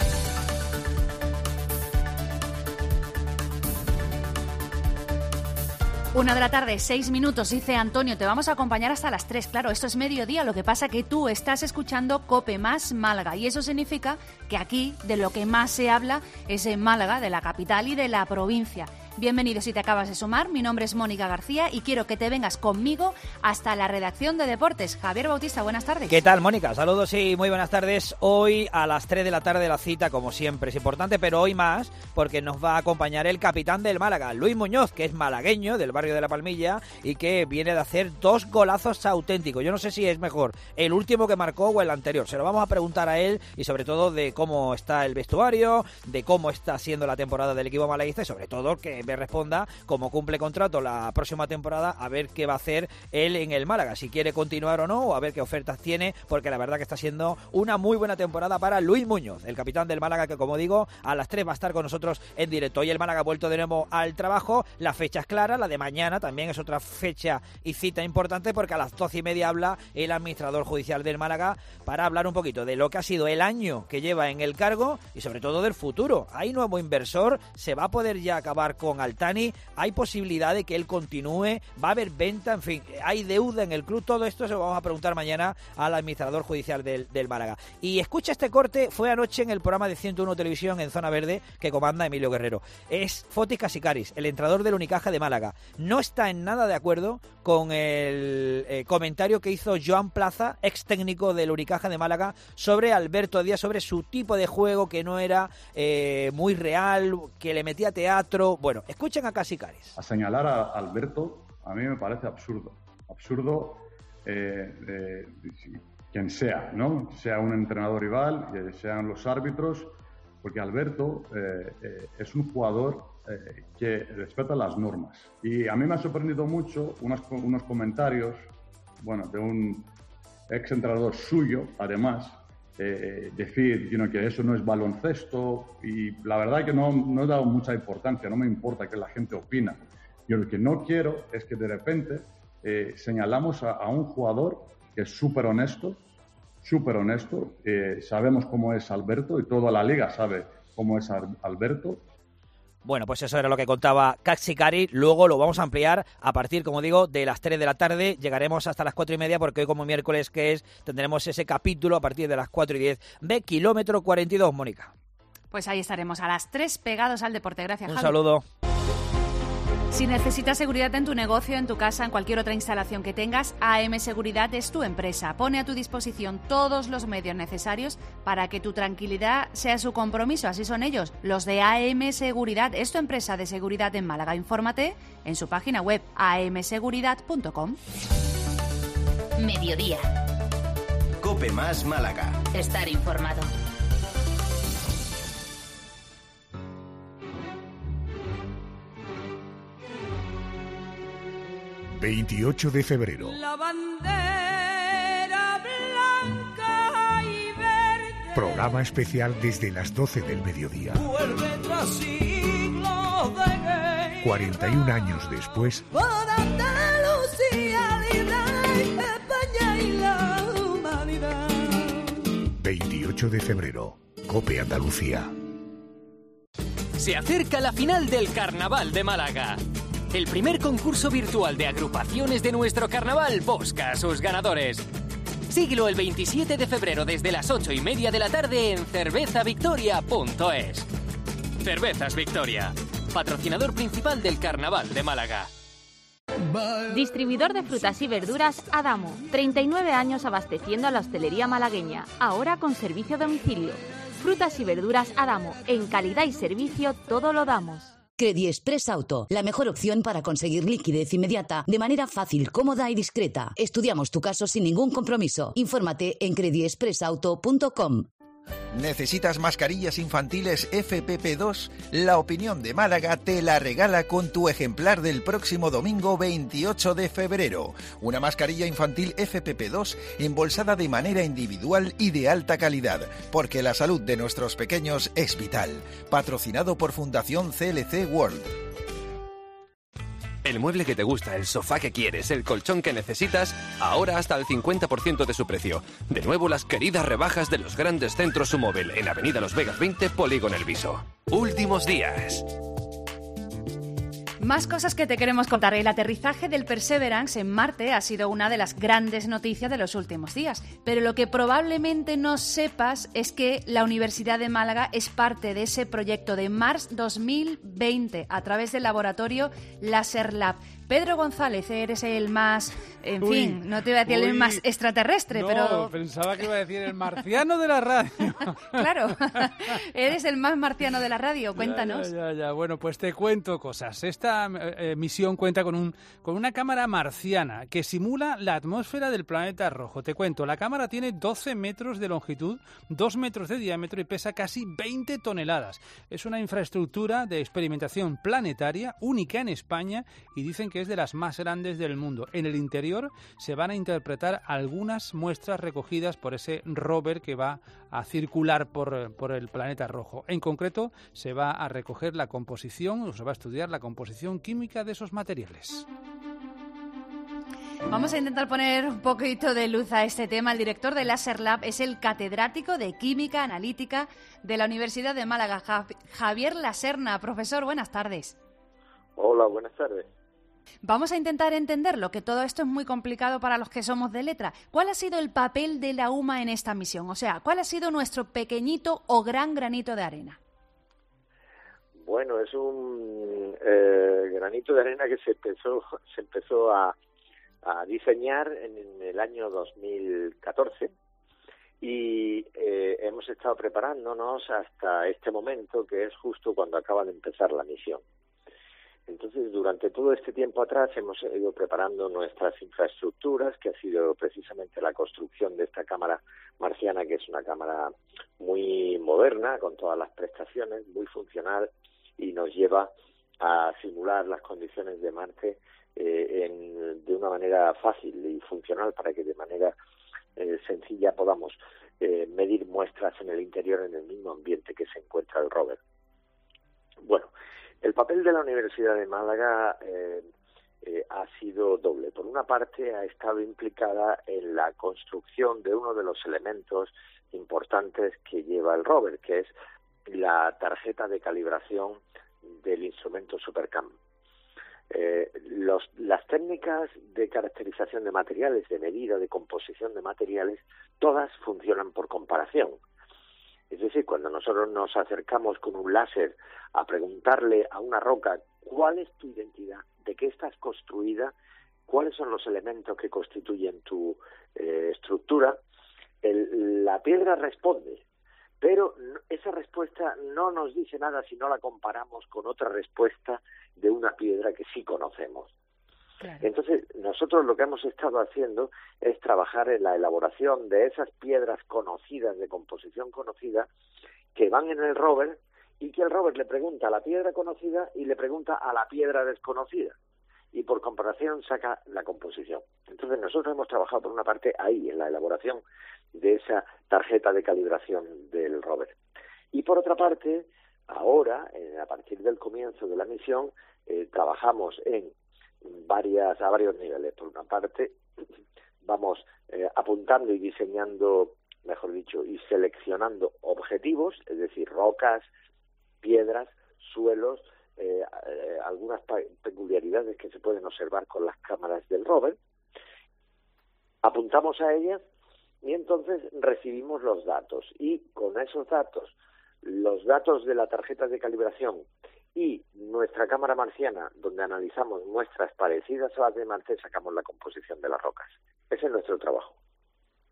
1 de la tarde, 6 minutos, dice Antonio, te vamos a acompañar hasta las 3. Claro, esto es mediodía, lo que pasa que tú estás escuchando Cope Más Málaga y eso significa que aquí de lo que más se habla es en Málaga, de la capital y de la provincia. Bienvenido si te acabas de sumar, mi nombre es Mónica García y quiero que te vengas conmigo hasta la redacción de Deportes. Javier Bautista, buenas tardes. ¿Qué tal, Mónica? Saludos y muy buenas tardes. Hoy a las 3 de la tarde la cita, como siempre, es importante, pero hoy más porque nos va a acompañar el capitán del Málaga, Luis Muñoz, que es malagueño del barrio de La Palmilla y que viene de hacer 2 golazos auténticos. Yo no sé si es mejor el último que marcó o el anterior. Se lo vamos a preguntar a él y sobre todo de cómo está el vestuario, de cómo está siendo la temporada del equipo malaguista y sobre todo que me responda cómo cumple contrato la próxima temporada, a ver qué va a hacer él en el Málaga, si quiere continuar o no, o a ver qué ofertas tiene, porque la verdad que está siendo una muy buena temporada para Luis Muñoz, el capitán del Málaga, que como digo, a las 3 va a estar con nosotros en directo. Hoy el Málaga ha vuelto de nuevo al trabajo, la fecha es clara, la de mañana también es otra fecha y cita importante, porque a las 12:30 habla el administrador judicial del Málaga para hablar un poquito de lo que ha sido el año que lleva en el cargo y sobre todo del futuro. Hay nuevo inversor, se va a poder ya acabar con Altani, hay posibilidad de que él continúe, va a haber venta, en fin, hay deuda en el club. Todo esto se lo vamos a preguntar mañana al administrador judicial del Málaga. Y escucha este corte, fue anoche en el programa de 101 Televisión en Zona Verde que comanda Emilio Guerrero. Es Fotis Casicaris, el entrenador del Unicaja de Málaga. No está en nada de acuerdo con el comentario que hizo Joan Plaza, ex técnico del Unicaja de Málaga, sobre Alberto Díaz, sobre su tipo de juego que no era muy real, que le metía teatro. Bueno, escuchen a Casicaris. A señalar a Alberto a mí me parece absurdo. Absurdo quien sea, ¿no? Sea un entrenador rival, sean los árbitros, porque Alberto es un jugador que respeta las normas. Y a mí me ha sorprendido mucho unos comentarios, bueno, de un ex entrenador suyo, además, decir que eso no es baloncesto, y la verdad que no he dado mucha importancia, no me importa que la gente opina. Yo lo que no quiero es que de repente señalamos a un jugador que es súper honesto, sabemos cómo es Alberto y toda la liga sabe cómo es Alberto. Bueno, pues eso era lo que contaba Casicaris. Luego lo vamos a ampliar a partir, como digo, de las 3 de la tarde. Llegaremos hasta las 4:30 porque hoy, como miércoles que es, tendremos ese capítulo a partir de las 4:10 de Kilómetro 42, Mónica. Pues ahí estaremos a las 3 pegados al deporte. Gracias, Javi. Un saludo. Si necesitas seguridad en tu negocio, en tu casa, en cualquier otra instalación que tengas, AM Seguridad es tu empresa. Pone a tu disposición todos los medios necesarios para que tu tranquilidad sea su compromiso. Así son ellos, los de AM Seguridad. Es tu empresa de seguridad en Málaga. Infórmate en su página web amseguridad.com. Mediodía. Cope Más Málaga. Estar informado. ...28 de febrero... La bandera blanca y verde... Programa especial desde las 12 del mediodía... Vuelve tras siglos de guerra... 41 años después... Por Andalucía libre, España y la humanidad... 28 de febrero... Cope Andalucía... Se acerca la final del Carnaval de Málaga. El primer concurso virtual de agrupaciones de nuestro carnaval busca a sus ganadores. Síguelo el 27 de febrero desde las 8:30 de la tarde en cervezavictoria.es. Cervezas Victoria, patrocinador principal del Carnaval de Málaga. Distribuidor de frutas y verduras Adamo. 39 años abasteciendo a la hostelería malagueña, ahora con servicio a domicilio. Frutas y verduras Adamo, en calidad y servicio todo lo damos. Credit Express Auto, la mejor opción para conseguir liquidez inmediata de manera fácil, cómoda y discreta. Estudiamos tu caso sin ningún compromiso. Infórmate en creditexpressauto.com. ¿Necesitas mascarillas infantiles FPP2? La Opinión de Málaga te la regala con tu ejemplar del próximo domingo 28 de febrero. Una mascarilla infantil FPP2 embolsada de manera individual y de alta calidad, porque la salud de nuestros pequeños es vital. Patrocinado por Fundación CLC World. El mueble que te gusta, el sofá que quieres, el colchón que necesitas, ahora hasta el 50% de su precio. De nuevo las queridas rebajas de los grandes centros Sumóvel en Avenida Los Vegas 20, Polígono El Viso. Últimos días. Más cosas que te queremos contar. El aterrizaje del Perseverance en Marte ha sido una de las grandes noticias de los últimos días. Pero lo que probablemente no sepas es que la Universidad de Málaga es parte de ese proyecto de Mars 2020 a través del laboratorio Laser Lab. Pedro González, eres el más, fin, no te iba a decir el más extraterrestre, no, pero... pensaba que iba a decir el marciano de la radio. Claro, eres el más marciano de la radio, cuéntanos. Ya, bueno, pues te cuento cosas. Esta misión cuenta con una cámara marciana que simula la atmósfera del planeta rojo. Te cuento, la cámara tiene 12 metros de longitud, 2 metros de diámetro y pesa casi 20 toneladas. Es una infraestructura de experimentación planetaria única en España y dicen que es de las más grandes del mundo. En el interior se van a interpretar algunas muestras recogidas por ese rover que va a circular por el planeta rojo. En concreto, se va a recoger la composición, o se va a estudiar la composición química de esos materiales. Vamos a intentar poner un poquito de luz a este tema. El director de Laser Lab es el catedrático de Química Analítica de la Universidad de Málaga, Javier Laserna. Profesor, buenas tardes. Hola, buenas tardes. Vamos a intentar entenderlo, que todo esto es muy complicado para los que somos de letra. ¿Cuál ha sido el papel de la UMA en esta misión? O sea, ¿cuál ha sido nuestro pequeñito o gran granito de arena? Bueno, es un granito de arena que se empezó a diseñar en el año 2014 y hemos estado preparándonos hasta este momento, que es justo cuando acaba de empezar la misión. Entonces, durante todo este tiempo atrás hemos ido preparando nuestras infraestructuras, que ha sido precisamente la construcción de esta cámara marciana, que es una cámara muy moderna, con todas las prestaciones, muy funcional, y nos lleva a simular las condiciones de Marte de una manera fácil y funcional, para que de manera sencilla podamos medir muestras en el interior, en el mismo ambiente que se encuentra el rover. Bueno, el papel de la Universidad de Málaga ha sido doble. Por una parte, ha estado implicada en la construcción de uno de los elementos importantes que lleva el rover, que es la tarjeta de calibración del instrumento SuperCam. Las técnicas de caracterización de materiales, de medida, de composición de materiales, todas funcionan por comparación. Es decir, cuando nosotros nos acercamos con un láser a preguntarle a una roca cuál es tu identidad, de qué estás construida, cuáles son los elementos que constituyen tu estructura, la piedra responde, pero esa respuesta no nos dice nada si no la comparamos con otra respuesta de una piedra que sí conocemos. Claro. Entonces, nosotros lo que hemos estado haciendo es trabajar en la elaboración de esas piedras conocidas, de composición conocida, que van en el rover, y que el rover le pregunta a la piedra conocida y le pregunta a la piedra desconocida, y por comparación saca la composición. Entonces, nosotros hemos trabajado por una parte ahí, en la elaboración de esa tarjeta de calibración del rover. Y por otra parte, ahora, a partir del comienzo de la misión, trabajamos a varios niveles. Por una parte, vamos apuntando y diseñando, mejor dicho, y seleccionando objetivos, es decir, rocas, piedras, suelos, algunas peculiaridades que se pueden observar con las cámaras del rover. Apuntamos a ellas y entonces recibimos los datos, y con esos datos, los datos de la tarjeta de calibración y nuestra cámara marciana, donde analizamos muestras parecidas a las de Marte, sacamos la composición de las rocas. Ese es nuestro trabajo.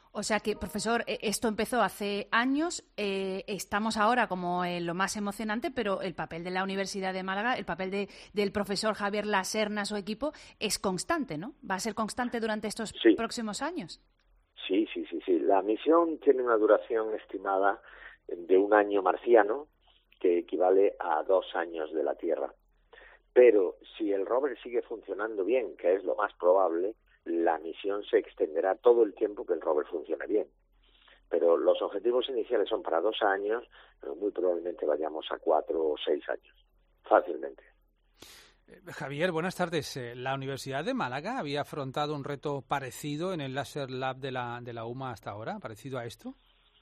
O sea que, profesor, esto empezó hace años, estamos ahora como en lo más emocionante, pero el papel de la Universidad de Málaga, el papel del profesor Javier Laserna, su equipo, es constante, ¿no? ¿Va a ser constante durante estos próximos años? Sí. La misión tiene una duración estimada de 1 año marciano, que equivale a 2 años de la Tierra. Pero si el rover sigue funcionando bien, que es lo más probable, la misión se extenderá todo el tiempo que el rover funcione bien. Pero los objetivos iniciales son para 2 años, pero muy probablemente vayamos a 4 o 6 años, fácilmente. Javier, buenas tardes. ¿La Universidad de Málaga había afrontado un reto parecido en el Laser Lab de la UMA hasta ahora, parecido a esto?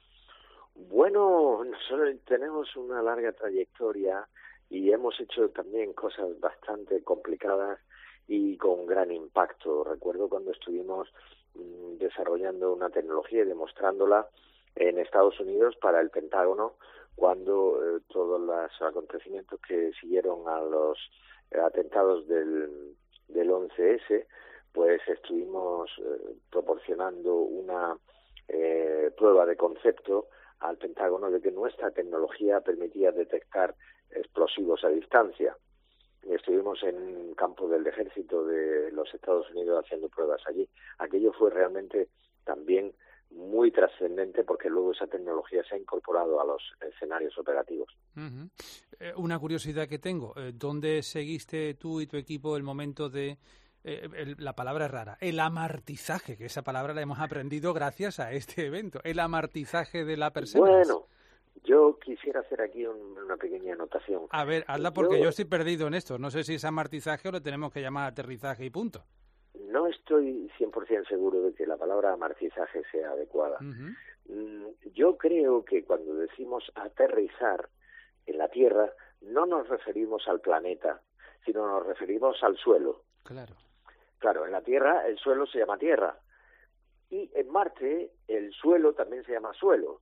Bueno, nosotros tenemos una larga trayectoria y hemos hecho también cosas bastante complicadas y con gran impacto. Recuerdo cuando estuvimos desarrollando una tecnología y demostrándola en Estados Unidos para el Pentágono, cuando todos los acontecimientos que siguieron a los atentados del 11S, pues estuvimos proporcionando una prueba de concepto al Pentágono de que nuestra tecnología permitía detectar explosivos a distancia. Estuvimos en un campo del ejército de los Estados Unidos haciendo pruebas allí. Aquello fue realmente también muy trascendente porque luego esa tecnología se ha incorporado a los escenarios operativos. Uh-huh. Una curiosidad que tengo, ¿dónde seguiste tú y tu equipo el momento de, la palabra es rara, el amartizaje, que esa palabra la hemos aprendido gracias a este evento, el amartizaje de la persona? Bueno, yo quisiera hacer aquí una pequeña anotación. A ver, hazla porque yo estoy perdido en esto. No sé si es amartizaje o lo tenemos que llamar aterrizaje y punto. No estoy 100% seguro de que la palabra amartizaje sea adecuada. Uh-huh. Yo creo que cuando decimos aterrizar en la Tierra, no nos referimos al planeta, sino nos referimos al suelo. Claro, en la Tierra el suelo se llama Tierra. Y en Marte el suelo también se llama suelo.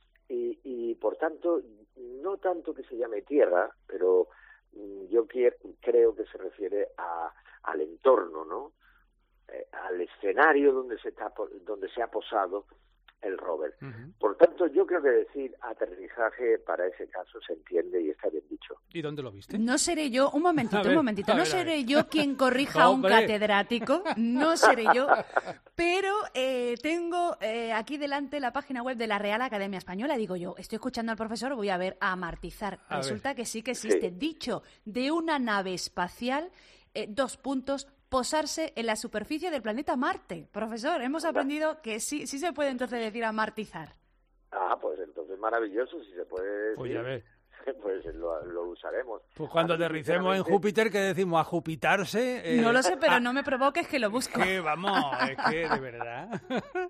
Y por tanto, no tanto que se llame Tierra, pero yo creo que se refiere al entorno, ¿no? Al escenario donde se ha posado el rover. Uh-huh. Por tanto, yo creo que decir aterrizaje para ese caso se entiende y está bien dicho. ¿Y dónde lo viste? No seré yo, un momentito, no seré yo quien corrija a un catedrático, no seré yo, pero tengo aquí delante la página web de la Real Academia Española. Digo yo, estoy escuchando al profesor, voy a ver amartizar. Resulta que sí que existe. Dicho de una nave espacial, 2 puntos, posarse en la superficie del planeta Marte. Profesor, hemos aprendido que sí se puede entonces decir amartizar. Pues entonces maravilloso, si se puede decir. Pues ya ves. Pues lo usaremos. Pues cuando aterricemos en Júpiter, ¿qué decimos? ¿A jupitarse? No lo sé, pero no me provoques que lo busco. Es que de verdad.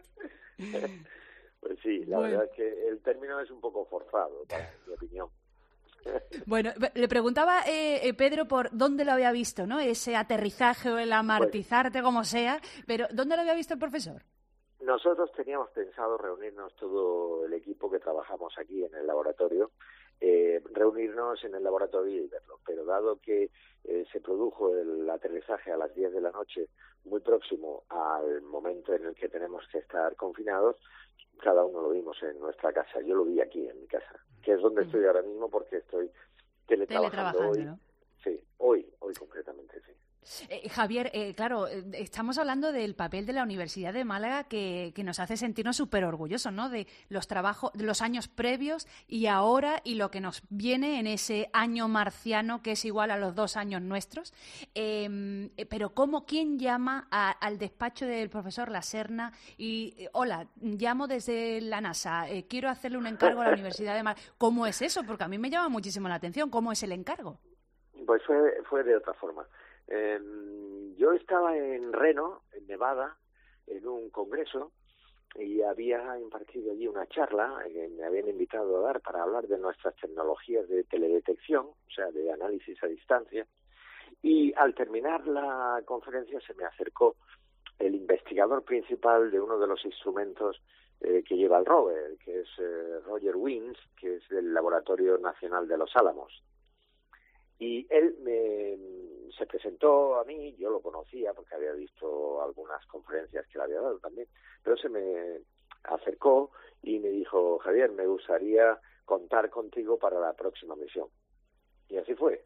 Pues sí, la verdad es que el término es un poco forzado, para mi opinión. Bueno, le preguntaba Pedro por dónde lo había visto, ¿no? Ese aterrizaje o el amartizarte, como sea, pero ¿dónde lo había visto el profesor? Nosotros teníamos pensado reunirnos todo el equipo que trabajamos aquí en el laboratorio, reunirnos en el laboratorio y verlo, pero dado que se produjo el aterrizaje a las 10 de la noche, muy próximo al momento en el que tenemos que estar confinados, cada uno lo vimos en nuestra casa. Yo lo vi aquí en mi casa, que es donde estoy ahora mismo porque estoy teletrabajando hoy. ¿No? Sí, hoy concretamente, sí. Javier, claro, estamos hablando del papel de la Universidad de Málaga que nos hace sentirnos súper orgullosos, ¿no? De los trabajos, de los años previos y ahora y lo que nos viene en ese año marciano que es igual a los 2 años nuestros. Pero ¿quién llama al despacho del profesor Laserna y hola, llamo desde la NASA, quiero hacerle un encargo a la Universidad de Málaga? ¿Cómo es eso? Porque a mí me llama muchísimo la atención. ¿Cómo es el encargo? Pues fue de otra forma. Yo estaba en Reno, en Nevada, en un congreso y había impartido allí una charla que me habían invitado a dar para hablar de nuestras tecnologías de teledetección, o sea, de análisis a distancia. Y al terminar la conferencia se me acercó el investigador principal de uno de los instrumentos que lleva el rover, que es Roger Wins, que es del Laboratorio Nacional de Los Álamos. Y él se presentó a mí, yo lo conocía porque había visto algunas conferencias que le había dado también, pero se me acercó y me dijo: Javier, me gustaría contar contigo para la próxima misión. Y así fue.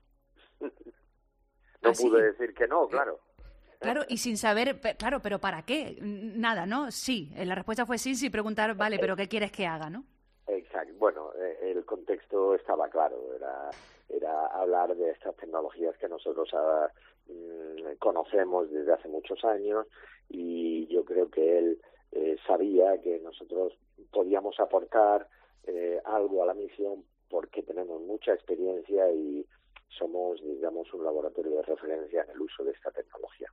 No pude decir que no, claro. Claro, y sin saber, claro, pero ¿para qué? Nada, ¿no? Sí, la respuesta fue sí, sin preguntar, vale, pero ¿qué quieres que haga, no? Exacto. Bueno, el contexto estaba claro, era hablar de estas tecnologías que nosotros conocemos desde hace muchos años, y yo creo que él sabía que nosotros podíamos aportar algo a la misión porque tenemos mucha experiencia y somos, digamos, un laboratorio de referencia en el uso de esta tecnología.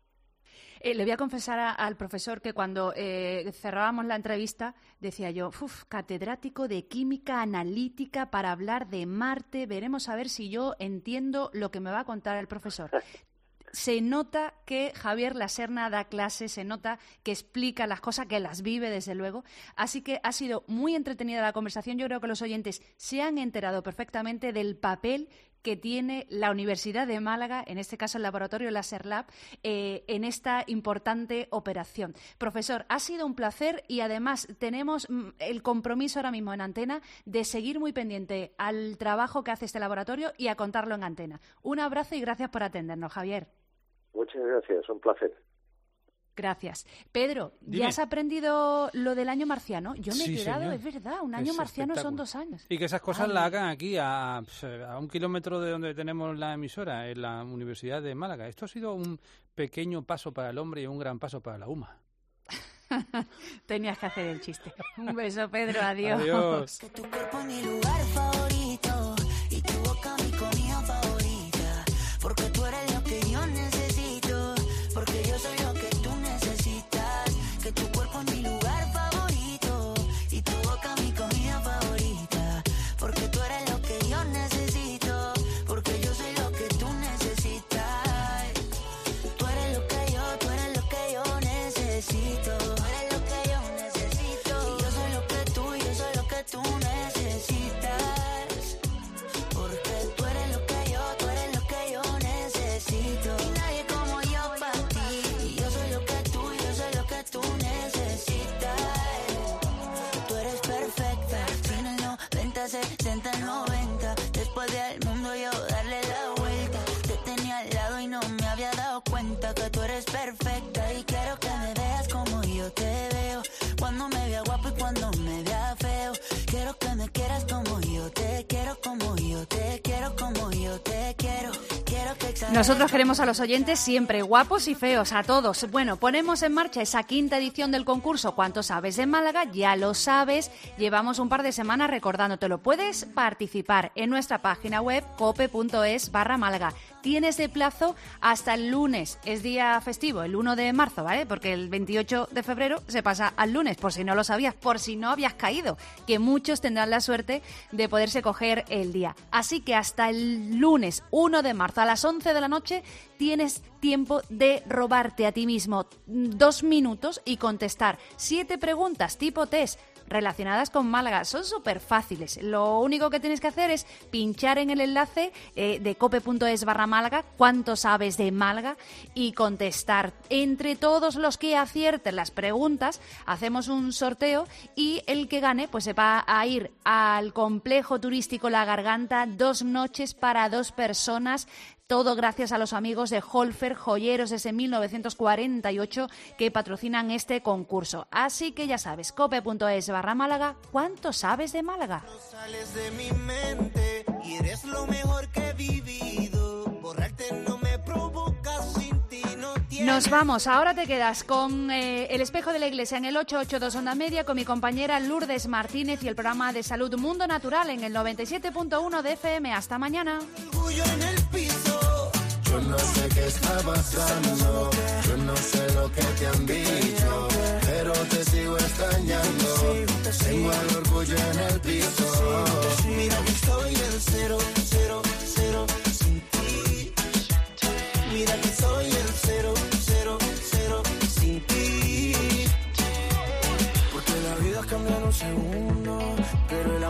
Le voy a confesar al profesor que cuando cerrábamos la entrevista decía yo, catedrático de química analítica para hablar de Marte, veremos a ver si yo entiendo lo que me va a contar el profesor. Se nota que Javier Laserna da clases, se nota que explica las cosas, que las vive desde luego, así que ha sido muy entretenida la conversación. Yo creo que los oyentes se han enterado perfectamente del papel que tiene la Universidad de Málaga, en este caso el Laboratorio Laser Lab, en esta importante operación. Profesor, ha sido un placer y además tenemos el compromiso ahora mismo en Antena de seguir muy pendiente al trabajo que hace este laboratorio y a contarlo en Antena. Un abrazo y gracias por atendernos, Javier. Muchas gracias, un placer. Gracias. Pedro, Dime. ¿ya has aprendido lo del año marciano? Yo me he quedado, señor. Es verdad, un año marciano son 2 años. Y que esas cosas las hagan aquí, a 1 kilómetro de donde tenemos la emisora, en la Universidad de Málaga. Esto ha sido un pequeño paso para el hombre y un gran paso para la UMA. Tenías que hacer el chiste. Un beso, Pedro, adiós. Adiós. Que tu cuerpo es mi lugar favorito y tu boca mi comida favorita, porque tú eres lo que yo necesito, porque yo soy lo que tú necesitas. Que tu cuerpo es mi lugar favorito y tu boca mi comida favorita, porque tú eres lo que yo necesito, porque yo soy lo que tú necesitas. Tú eres lo que yo necesito. Tú eres lo que yo necesito. Y yo soy lo que tú necesitas. Porque tú eres lo que yo necesito. Y nadie como yo para ti. Y yo soy lo que tú necesitas. Tú eres perfecta. En el 90, 60, 90. Después del mundo yo darle la vuelta. Te tenía al lado y no me había dado cuenta que tú eres perfecta. Y quiero que me veas como yo te veo. Cuando me vea guapo y cuando me vea feo. Quiero que me quieras como yo te quiero, como yo te quiero, como yo te quiero. Quiero que Nosotros queremos a los oyentes siempre guapos y feos, a todos. Bueno, ponemos en marcha esa 5ª edición del concurso ¿Cuánto sabes de Málaga? Ya lo sabes, llevamos un par de semanas recordándotelo. Puedes participar en nuestra página web cope.es/Málaga. Tienes de plazo hasta el lunes, es día festivo, el 1 de marzo, ¿vale? Porque el 28 de febrero se pasa al lunes, por si no lo sabías, por si no habías caído, que muchos tendrán la suerte de poderse coger el día. Así que hasta el lunes 1 de marzo a las 11 de la noche tienes tiempo de robarte a ti mismo 2 minutos y contestar 7 preguntas tipo test relacionadas con Málaga. Son súper fáciles. Lo único que tienes que hacer es pinchar en el enlace de cope.es/Málaga, ¿cuánto sabes de Málaga? Y contestar. Entre todos los que acierten las preguntas, hacemos un sorteo y el que gane pues se va a ir al complejo turístico La Garganta, 2 noches para 2 personas. Todo gracias a los amigos de Holfer, joyeros desde 1948, que patrocinan este concurso. Así que ya sabes, cope.es/Málaga, ¿cuánto sabes de Málaga? Sales de mi mente y eres lo mejor que he vivido. Borrarte no me provoca, sin ti no tienes. Nos vamos, ahora te quedas con El Espejo de la Iglesia en el 882 Onda Media, con mi compañera Lourdes Martínez y el programa de salud Mundo Natural en el 97.1 de FM. Hasta mañana. Yo no sé qué está pasando, yo no sé lo que te han dicho, pero te sigo extrañando, tengo el orgullo en el piso. Mira que estoy en 0, 0, 0 sin ti. Mira que soy el 0, 0, 0 sin ti. Porque la vida cambia en un segundo, pero el amor es muy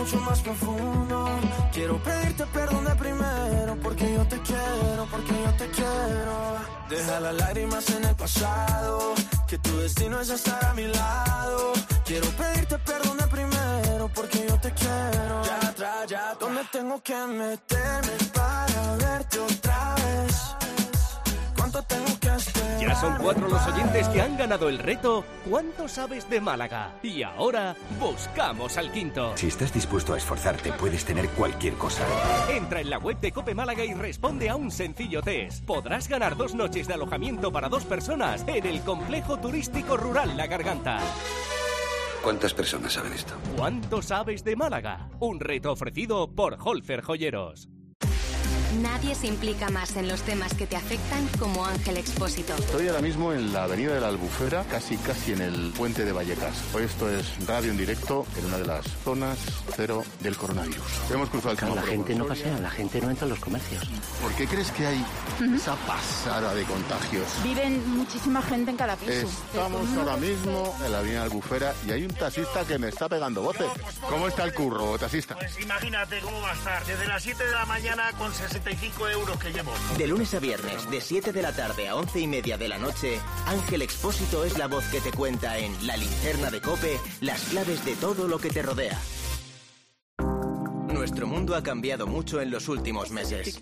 mucho más profundo. Quiero pedirte perdón de primero, porque yo te quiero, porque yo te quiero. Deja las lágrimas en el pasado, que tu destino es estar a mi lado. Quiero pedirte perdón de primero, porque yo te quiero. Ya atrás, ya, ¿dónde tengo que meterme para verte otra vez? ¿Cuánto tengo que esperar? Ya son 4 los oyentes que han ganado el reto ¿Cuánto sabes de Málaga? Y ahora buscamos al quinto. Si estás dispuesto a esforzarte, puedes tener cualquier cosa. Entra en la web de Cope Málaga y responde a un sencillo test. Podrás ganar 2 noches de alojamiento para 2 personas en el complejo turístico rural La Garganta. ¿Cuántas personas saben esto? ¿Cuánto sabes de Málaga? Un reto ofrecido por Holfer Joyeros. Nadie se implica más en los temas que te afectan como Ángel Expósito. Estoy ahora mismo en la avenida de la Albufera, casi en el puente de Vallecas. Hoy esto es radio en directo en una de las zonas cero del coronavirus. Hemos cruzado el semáforo. La gente no pasea, la gente no entra en los comercios. ¿Por qué crees que hay esa pasada de contagios? Viven muchísima gente en cada piso. Estamos ahora mismo en la avenida de la Albufera y hay un taxista que me está pegando voces. ¿Cómo está el curro, taxista? Pues imagínate cómo va a estar. Desde las 7 de la mañana con 65 euros que llevo. De lunes a viernes, de 7 de la tarde a 11:30 de la noche, Ángel Expósito es la voz que te cuenta en La Linterna de COPE las claves de todo lo que te rodea. Nuestro mundo ha cambiado mucho en los últimos meses.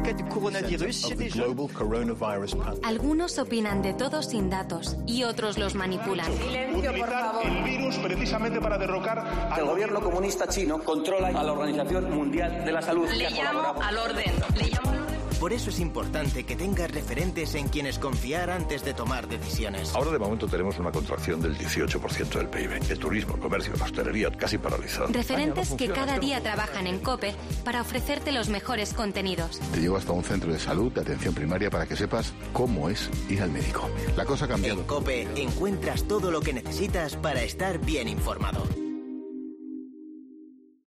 Algunos opinan de todo sin datos y otros los manipulan. Utilizar el virus precisamente para derrocar al gobierno comunista chino controla a la Organización Mundial de la Salud. Le llamo al orden. Por eso es importante que tengas referentes en quienes confiar antes de tomar decisiones. Ahora de momento tenemos una contracción del 18% del PIB. El turismo, el comercio, la hostelería casi paralizado. Referentes que cada día trabajan en COPE para ofrecerte los mejores contenidos. Te llevo hasta un centro de salud, de atención primaria, para que sepas cómo es ir al médico. La cosa ha cambiado. En COPE encuentras todo lo que necesitas para estar bien informado.